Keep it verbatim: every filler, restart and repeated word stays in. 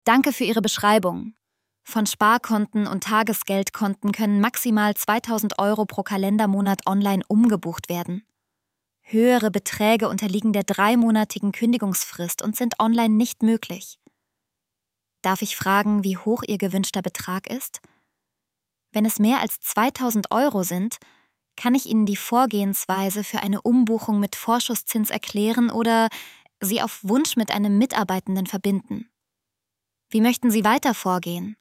Danke für Ihre Beschreibung. Von Sparkonten und Tagesgeldkonten können maximal zweitausend Euro pro Kalendermonat online umgebucht werden. Höhere Beträge unterliegen der dreimonatigen Kündigungsfrist und sind online nicht möglich. Darf ich fragen, wie hoch Ihr gewünschter Betrag ist? Wenn es mehr als zweitausend Euro sind, kann ich Ihnen die Vorgehensweise für eine Umbuchung mit Vorschusszins erklären oder Sie auf Wunsch mit einem Mitarbeitenden verbinden. Wie möchten Sie weiter vorgehen?